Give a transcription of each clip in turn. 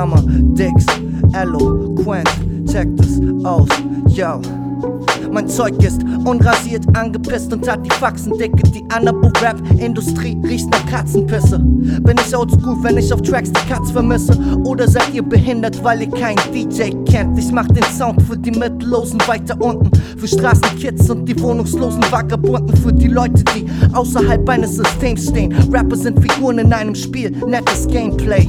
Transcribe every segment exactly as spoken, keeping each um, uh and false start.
Drama, Dix, eloquent, check das aus, yo. Mein Zeug ist unrasiert, angepisst und hat die Faxen dicke. Die Anabo-Rap-Industrie riecht nach Katzenpisse. Bin ich oldschool, wenn ich auf Tracks die Katz vermisse? Oder seid ihr behindert, weil ihr keinen D J kennt? Ich mach den Sound für die Mittellosen weiter unten, für Straßenkids und die wohnungslosen Vagabunden, für die Leute, die außerhalb eines Systems stehen. Rapper sind Figuren in einem Spiel, nettes Gameplay.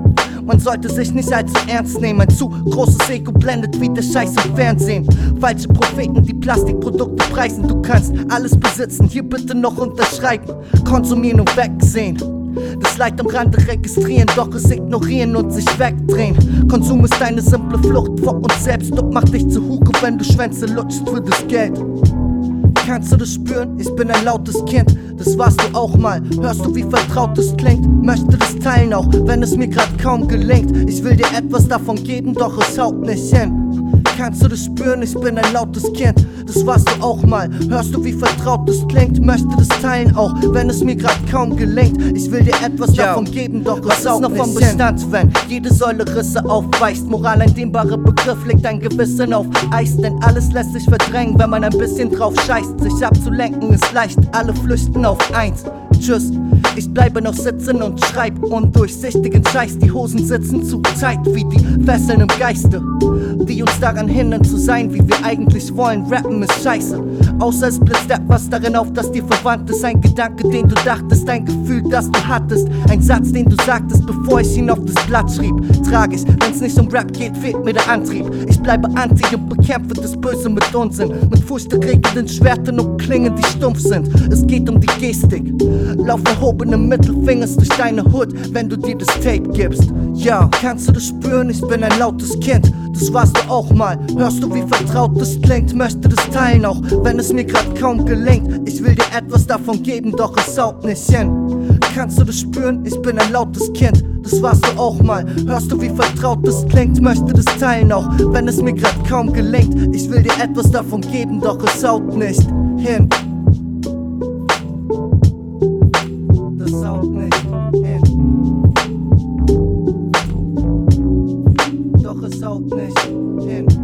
Man sollte sich nicht allzu ernst nehmen. Ein zu großes Ego blendet wie der Scheiß im Fernsehen. Falsche Propheten, die Plastikprodukte preisen. Du kannst alles besitzen, hier bitte noch unterschreiben. Konsumieren und wegsehen. Das Leid am Rande registrieren, doch es ignorieren und sich wegdrehen. Konsum ist eine simple Flucht vor uns selbst und macht dich zu Hugo, wenn du Schwänze lutschst für das Geld. Kannst du das spüren? Ich bin ein lautes Kind, das warst du auch mal. Hörst du, wie vertraut es klingt? Möchte das teilen, auch wenn es mir grad kaum gelingt. Ich will dir etwas davon geben, doch es haut nicht hin. Kannst du das spüren? Ich bin ein lautes Kind, das warst du auch mal. Hörst du, wie vertraut es klingt? Möchte das teilen, auch wenn es mir grad kaum gelingt. Ich will dir etwas Yo. davon geben, doch es haut nicht hin. Was ist noch vom Bestand, wenn jede Säule Risse aufweist? Moral, ein dehnbarer Begriff, legt ein Gewissen auf Eis. Denn alles lässt sich verdrängen, wenn man ein bisschen drauf scheißt. Sich abzulenken ist leicht, alle flüchten auf eins. Tschüss, ich bleibe noch sitzen und schreib undurchsichtigen Scheiß. Die Hosen sitzen zu tight wie die Fesseln im Geiste, die uns daran hindern zu sein, wie wir eigentlich wollen. Rappen ist scheiße, außer es blitzt etwas darin auf, dass dir verwandt ist. Ein Gedanke, den du dachtest, ein Gefühl, das du hattest. Ein Satz, den du sagtest, bevor ich ihn auf das Blatt schrieb. Tragisch, wenn's nicht um Rap geht, fehlt mir der Antrieb. Ich bleibe anti und bekämpfe das Böse mit Unsinn, mit furchterregenden Schwertern und Klingen, die stumpf sind. Es geht um die Gestik, lauf erhobenem Mittelfingers durch deine Hood, wenn du dir das Tape gibst. Ja, kannst du das spüren? Ich bin ein lautes Kind, das warst du auch mal. Hörst du, wie vertraut das klingt? Möchte das teilen, auch wenn es mir grad kaum gelingt. Ich will dir etwas davon geben, doch es haut nicht hin. Kannst du das spüren? Ich bin ein lautes Kind, das warst du auch mal. Hörst du, wie vertraut das klingt? Möchte das teilen, auch wenn es mir grad kaum gelingt. Ich will dir etwas davon geben, doch es haut nicht hin. Das haut nicht hin. Doch es haut nicht hin.